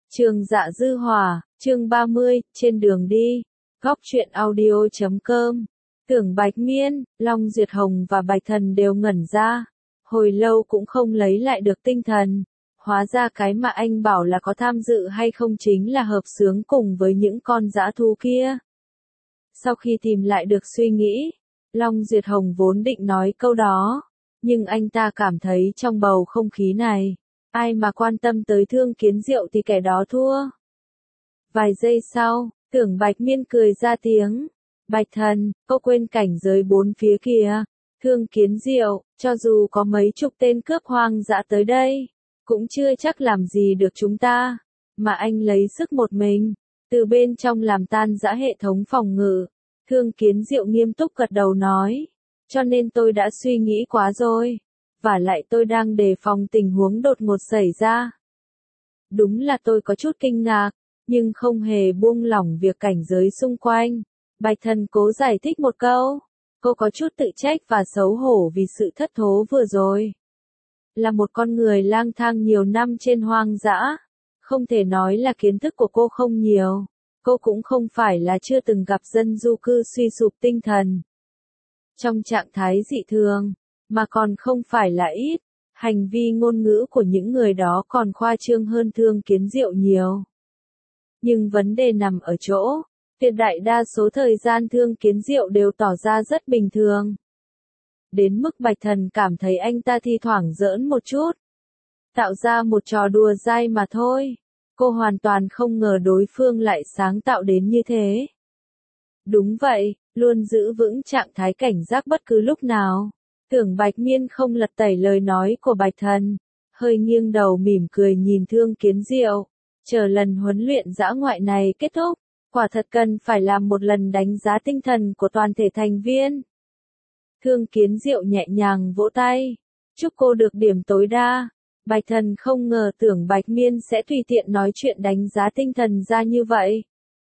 Trường Dạ Dư Hòa, chương 30, trên đường đi. Góc truyện audio.com. Tưởng Bạch Miên, Long Duyệt Hồng và Bạch Thần đều ngẩn ra. Hồi lâu cũng không lấy lại được tinh thần. Hóa ra cái mà anh bảo là có tham dự hay không chính là hợp xướng cùng với những con dã thú kia. Sau khi tìm lại được suy nghĩ, Long Duyệt Hồng vốn định nói câu đó. Nhưng anh ta cảm thấy trong bầu không khí này, ai mà quan tâm tới Thương Kiến Diệu thì kẻ đó thua. Vài giây sau, Tưởng Bạch Miên cười ra tiếng. Bạch Thần, cô quên cảnh giới bốn phía kìa. Thương Kiến Diệu, cho dù có mấy chục tên cướp hoang dã tới đây, cũng chưa chắc làm gì được chúng ta. Mà anh lấy sức một mình, từ bên trong làm tan rã hệ thống phòng ngự. Thương Kiến Diệu nghiêm túc gật đầu nói. Cho nên tôi đã suy nghĩ quá rồi. Và lại tôi đang đề phòng tình huống đột ngột xảy ra. Đúng là tôi có chút kinh ngạc, nhưng không hề buông lỏng việc cảnh giới xung quanh. Bạch Thần cố giải thích một câu. Cô có chút tự trách và xấu hổ vì sự thất thố vừa rồi. Là một con người lang thang nhiều năm trên hoang dã, không thể nói là kiến thức của cô không nhiều. Cô cũng không phải là chưa từng gặp dân du cư suy sụp tinh thần trong trạng thái dị thường, mà còn không phải là ít. Hành vi ngôn ngữ của những người đó còn khoa trương hơn Thương Kiến Diệu nhiều. Nhưng vấn đề nằm ở chỗ, tuyệt đại đa số thời gian Thương Kiến Diệu đều tỏ ra rất bình thường. Đến mức Bạch Thần cảm thấy anh ta thi thoảng giỡn một chút. Tạo ra một trò đùa dai mà thôi. Cô hoàn toàn không ngờ đối phương lại sáng tạo đến như thế. Đúng vậy, luôn giữ vững trạng thái cảnh giác bất cứ lúc nào. Tưởng Bạch Miên không lật tẩy lời nói của Bạch Thần, hơi nghiêng đầu mỉm cười nhìn Thương Kiến Diệu. Chờ lần huấn luyện dã ngoại này kết thúc, quả thật cần phải làm một lần đánh giá tinh thần của toàn thể thành viên. Thương Kiến Diệu nhẹ nhàng vỗ tay. Chúc cô được điểm tối đa. Bạch Thần không ngờ Tưởng Bạch Miên sẽ tùy tiện nói chuyện đánh giá tinh thần ra như vậy.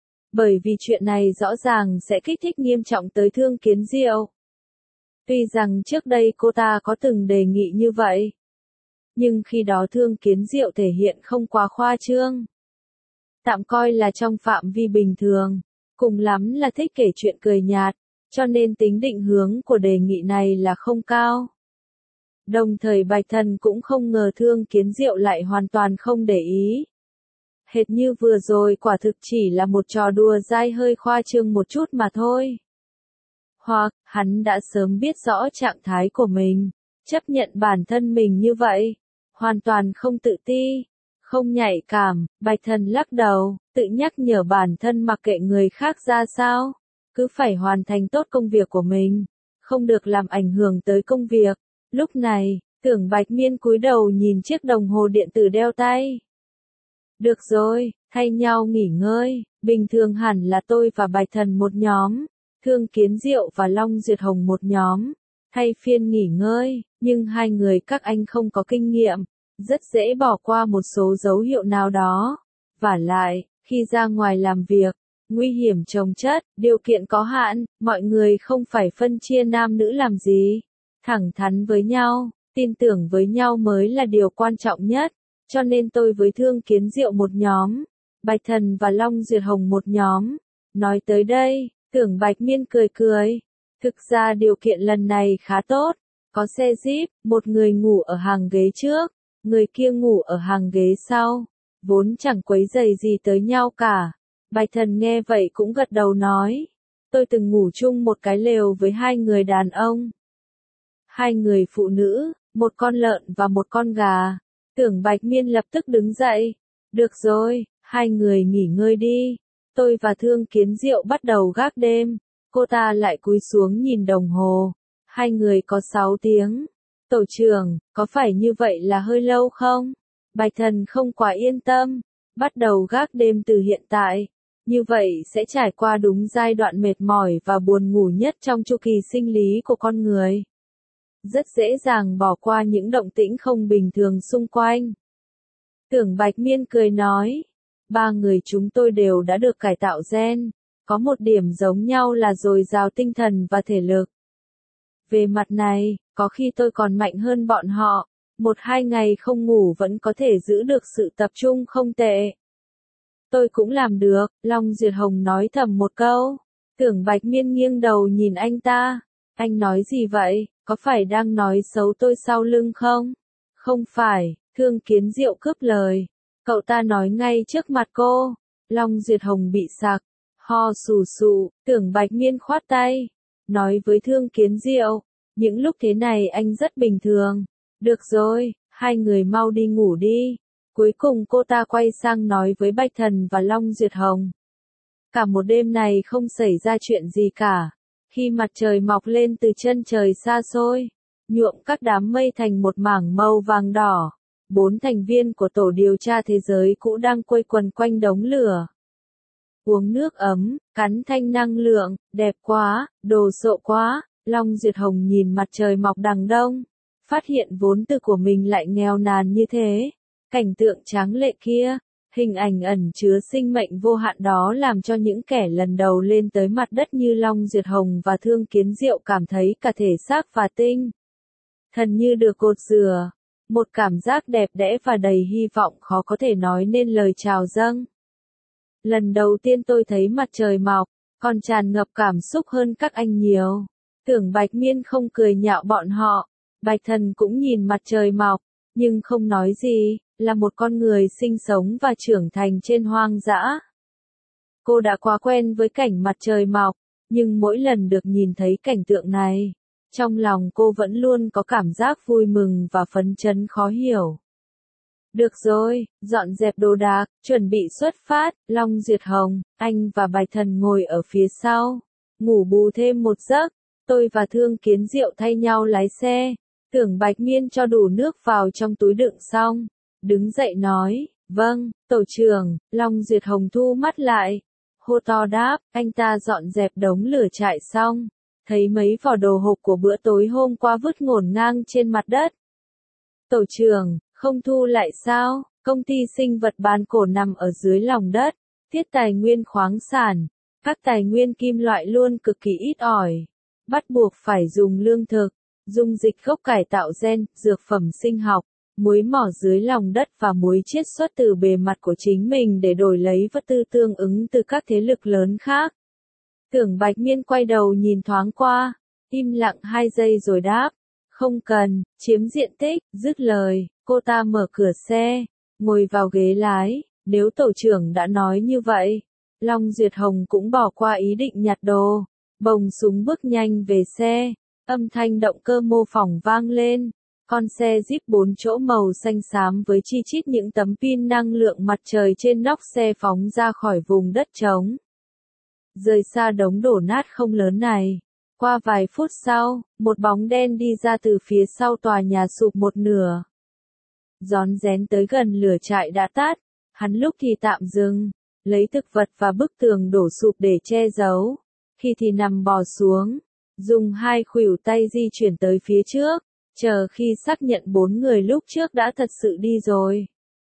Bởi vì chuyện này rõ ràng sẽ kích thích nghiêm trọng tới Thương Kiến Diệu. Tuy rằng trước đây cô ta có từng đề nghị như vậy, nhưng khi đó Thương Kiến Diệu thể hiện không quá khoa trương. Tạm coi là trong phạm vi bình thường, cùng lắm là thích kể chuyện cười nhạt, cho nên tính định hướng của đề nghị này là không cao. Đồng thời Bạch Thần cũng không ngờ Thương Kiến Diệu lại hoàn toàn không để ý. Hệt như vừa rồi quả thực chỉ là một trò đùa dai hơi khoa trương một chút mà thôi. Hoặc, hắn đã sớm biết rõ trạng thái của mình, chấp nhận bản thân mình như vậy, hoàn toàn không tự ti, không nhạy cảm. Bạch Thần lắc đầu, tự nhắc nhở bản thân mặc kệ người khác ra sao, cứ phải hoàn thành tốt công việc của mình, không được làm ảnh hưởng tới công việc. Lúc này, Tưởng Bạch Miên cúi đầu nhìn chiếc đồng hồ điện tử đeo tay. Được rồi, thay nhau nghỉ ngơi, bình thường hẳn là tôi và Bạch Thần một nhóm, Thương Kiến Diệu và Long Duyệt Hồng một nhóm, thay phiên nghỉ ngơi, nhưng hai người các anh không có kinh nghiệm, rất dễ bỏ qua một số dấu hiệu nào đó. Vả lại, khi ra ngoài làm việc, nguy hiểm chồng chất, điều kiện có hạn, mọi người không phải phân chia nam nữ làm gì. Thẳng thắn với nhau, tin tưởng với nhau mới là điều quan trọng nhất. Cho nên tôi với Thương Kiến Diệu một nhóm, Bạch Thần và Long Duyệt Hồng một nhóm. Nói tới đây, Tưởng Bạch Miên cười cười. Thực ra điều kiện lần này khá tốt. Có xe Jeep, một người ngủ ở hàng ghế trước, người kia ngủ ở hàng ghế sau. Vốn chẳng quấy rầy gì tới nhau cả. Bạch Thần nghe vậy cũng gật đầu nói. Tôi từng ngủ chung một cái lều với hai người đàn ông. Hai người phụ nữ, một con lợn và một con gà. Tưởng Bạch Miên lập tức đứng dậy. Được rồi, hai người nghỉ ngơi đi. Tôi và Thương Kiến Diệu bắt đầu gác đêm. Cô ta lại cúi xuống nhìn đồng hồ. Hai người có 6 tiếng. Tổ trưởng, có phải như vậy là hơi lâu không? Bạch Thần không quá yên tâm. Bắt đầu gác đêm từ hiện tại. Như vậy sẽ trải qua đúng giai đoạn mệt mỏi và buồn ngủ nhất trong chu kỳ sinh lý của con người. Rất dễ dàng bỏ qua những động tĩnh không bình thường xung quanh. Tưởng Bạch Miên cười nói, ba người chúng tôi đều đã được cải tạo gen, có một điểm giống nhau là dồi dào tinh thần và thể lực. Về mặt này, có khi tôi còn mạnh hơn bọn họ, 1-2 ngày không ngủ vẫn có thể giữ được sự tập trung không tệ. Tôi cũng làm được, Long Duyệt Hồng nói thầm một câu. Tưởng Bạch Miên nghiêng đầu nhìn anh ta. Anh nói gì vậy, có phải đang nói xấu tôi sau lưng không? Không phải, Thương Kiến Diệu cướp lời. Cậu ta nói ngay trước mặt cô. Long Duyệt Hồng bị sặc, ho sù sụ, Tưởng Bạch Miên khoát tay. Nói với Thương Kiến Diệu, những lúc thế này anh rất bình thường. Được rồi, hai người mau đi ngủ đi. Cuối cùng cô ta quay sang nói với Bạch Thần và Long Duyệt Hồng. Cả một đêm này không xảy ra chuyện gì cả. Khi mặt trời mọc lên từ chân trời xa xôi, nhuộm các đám mây thành một mảng màu vàng đỏ, 4 thành viên của tổ điều tra thế giới cũ đang quây quần quanh đống lửa. Uống nước ấm, cắn thanh năng lượng, đẹp quá, đồ sộ quá, Long Duyệt Hồng nhìn mặt trời mọc đằng đông, phát hiện vốn từ của mình lại nghèo nàn như thế. Cảnh tượng tráng lệ kia, hình ảnh ẩn chứa sinh mệnh vô hạn đó làm cho những kẻ lần đầu lên tới mặt đất như Long Duyệt Hồng và Thương Kiến Diệu cảm thấy cả thể xác và tinh thần như được cột rửa. Một cảm giác đẹp đẽ và đầy hy vọng khó có thể nói nên lời chào dâng. Lần đầu tiên tôi thấy mặt trời mọc, còn tràn ngập cảm xúc hơn các anh nhiều. Tưởng Bạch Miên không cười nhạo bọn họ. Bạch Thần cũng nhìn mặt trời mọc, nhưng không nói gì, là một con người sinh sống và trưởng thành trên hoang dã. Cô đã quá quen với cảnh mặt trời mọc, nhưng mỗi lần được nhìn thấy cảnh tượng này, trong lòng cô vẫn luôn có cảm giác vui mừng và phấn chấn khó hiểu. Được rồi, dọn dẹp đồ đạc, chuẩn bị xuất phát, Long Duyệt Hồng, anh và Bạch Thần ngồi ở phía sau, ngủ bù thêm một giấc, tôi và Thương Kiến Diệu thay nhau lái xe. Tưởng Bạch Miên cho đủ nước vào trong túi đựng xong, đứng dậy nói, vâng, tổ trưởng. Long Duyệt Hồng thu mắt lại, hô to đáp, anh ta dọn dẹp đống lửa trại xong, thấy mấy vỏ đồ hộp của bữa tối hôm qua vứt ngổn ngang trên mặt đất. Tổ trưởng, không thu lại sao? Công ty sinh vật bán cổ nằm ở dưới lòng đất, thiết tài nguyên khoáng sản, các tài nguyên kim loại luôn cực kỳ ít ỏi, bắt buộc phải dùng lương thực, dung dịch gốc cải tạo gen, dược phẩm sinh học, muối mỏ dưới lòng đất và muối chiết xuất từ bề mặt của chính mình để đổi lấy vật tư tương ứng từ các thế lực lớn khác. Tưởng Bạch Miên quay đầu nhìn thoáng qua, im lặng 2 giây rồi đáp, không cần, chiếm diện tích, dứt lời, cô ta mở cửa xe, ngồi vào ghế lái, nếu tổ trưởng đã nói như vậy. Long Duyệt Hồng cũng bỏ qua ý định nhặt đồ, bồng súng bước nhanh về xe. Âm thanh động cơ mô phỏng vang lên, con xe Jeep 4 chỗ màu xanh xám với chi chít những tấm pin năng lượng mặt trời trên nóc xe phóng ra khỏi vùng đất trống. Rời xa đống đổ nát không lớn này. Qua vài phút sau, một bóng đen đi ra từ phía sau tòa nhà sụp một nửa. Rón rén tới gần lửa trại đã tắt, hắn lúc thì tạm dừng, lấy thực vật và bức tường đổ sụp để che giấu, khi thì nằm bò xuống. Dùng 2 khuỷu tay di chuyển tới phía trước, chờ khi xác nhận 4 người lúc trước đã thật sự đi rồi.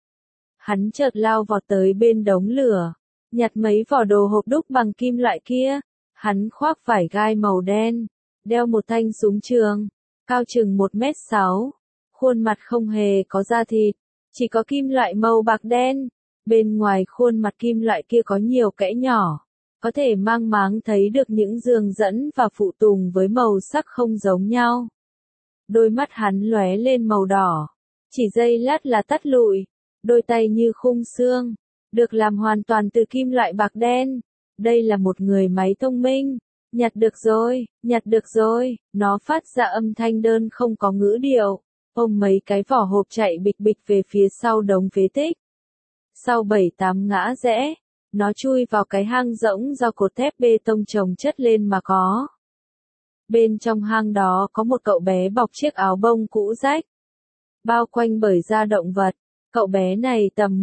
Hắn chợt lao vọt tới bên đống lửa, nhặt mấy vỏ đồ hộp đúc bằng kim loại kia. Hắn khoác vải gai màu đen, đeo một thanh súng trường, cao chừng 1m6, khuôn mặt không hề có da thịt, chỉ có kim loại màu bạc đen. Bên ngoài khuôn mặt kim loại kia có nhiều kẽ nhỏ, có thể mang máng thấy được những đường dẫn và phụ tùng với màu sắc không giống nhau. Đôi mắt hắn lóe lên màu đỏ, chỉ giây lát là tắt lụi, đôi tay như khung xương, được làm hoàn toàn từ kim loại bạc đen. Đây là một người máy thông minh. Nhặt được rồi, nó phát ra âm thanh đơn không có ngữ điệu, ôm mấy cái vỏ hộp chạy bịch bịch về phía sau đống phế tích. Sau 7-8 ngã rẽ, nó chui vào cái hang rỗng do cột thép bê tông chồng chất lên mà có. Bên trong hang đó có một cậu bé bọc chiếc áo bông cũ rách, bao quanh bởi da động vật. Cậu bé này tầm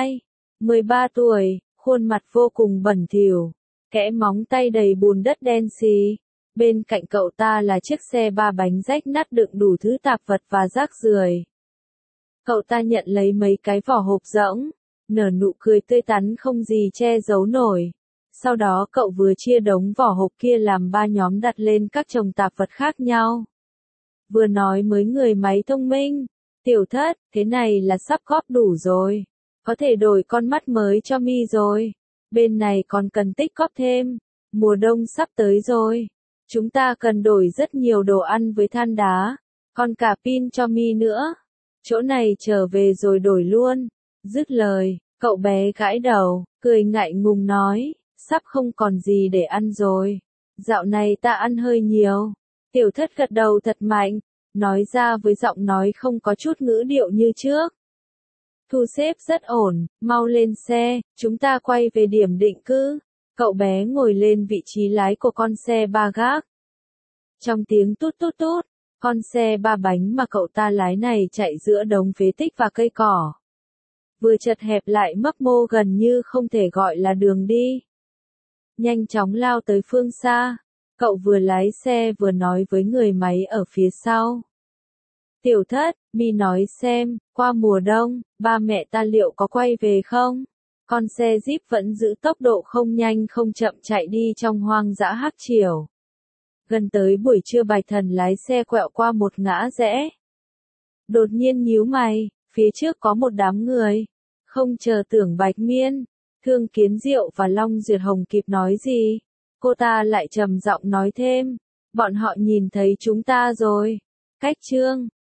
12-13 tuổi, khuôn mặt vô cùng bẩn thỉu, kẽ móng tay đầy bùn đất đen xì. Bên cạnh cậu ta là chiếc xe 3 bánh rách nát đựng đủ thứ tạp vật và rác rưởi. Cậu ta nhận lấy mấy cái vỏ hộp rỗng, nở nụ cười tươi tắn không gì che giấu nổi. Sau đó cậu vừa chia đống vỏ hộp kia làm 3 nhóm đặt lên các chồng tạp vật khác nhau. Vừa nói với người máy thông minh, tiểu thất, thế này là sắp góp đủ rồi. Có thể đổi con mắt mới cho mi rồi. Bên này còn cần tích góp thêm. Mùa đông sắp tới rồi. Chúng ta cần đổi rất nhiều đồ ăn với than đá. Còn cả pin cho mi nữa. Chỗ này trở về rồi đổi luôn. Dứt lời, cậu bé gãi đầu, cười ngại ngùng nói, sắp không còn gì để ăn rồi. Dạo này ta ăn hơi nhiều. Tiểu Thất gật đầu thật mạnh, nói ra với giọng nói không có chút ngữ điệu như trước. Thu xếp rất ổn, mau lên xe, chúng ta quay về điểm định cư. Cậu bé ngồi lên vị trí lái của con xe ba gác. Trong tiếng tút tút tút, con xe ba bánh mà cậu ta lái này chạy giữa đống phế tích và cây cỏ. Vừa chật hẹp lại mấp mô gần như không thể gọi là đường đi. Nhanh chóng lao tới phương xa, cậu vừa lái xe vừa nói với người máy ở phía sau. Tiểu Thất, mi nói xem, qua mùa đông, ba mẹ ta liệu có quay về không? Con xe Jeep vẫn giữ tốc độ không nhanh không chậm chạy đi trong hoang dã hắc chiều. Gần tới buổi trưa Bạch Thần lái xe quẹo qua một ngã rẽ. Đột nhiên nhíu mày, phía trước có một đám người. Không chờ Tưởng Bạch Miên, Thương Kiến Diệu và Long Duyệt Hồng kịp nói gì, cô ta lại trầm giọng nói thêm, bọn họ nhìn thấy chúng ta rồi. Cách Trương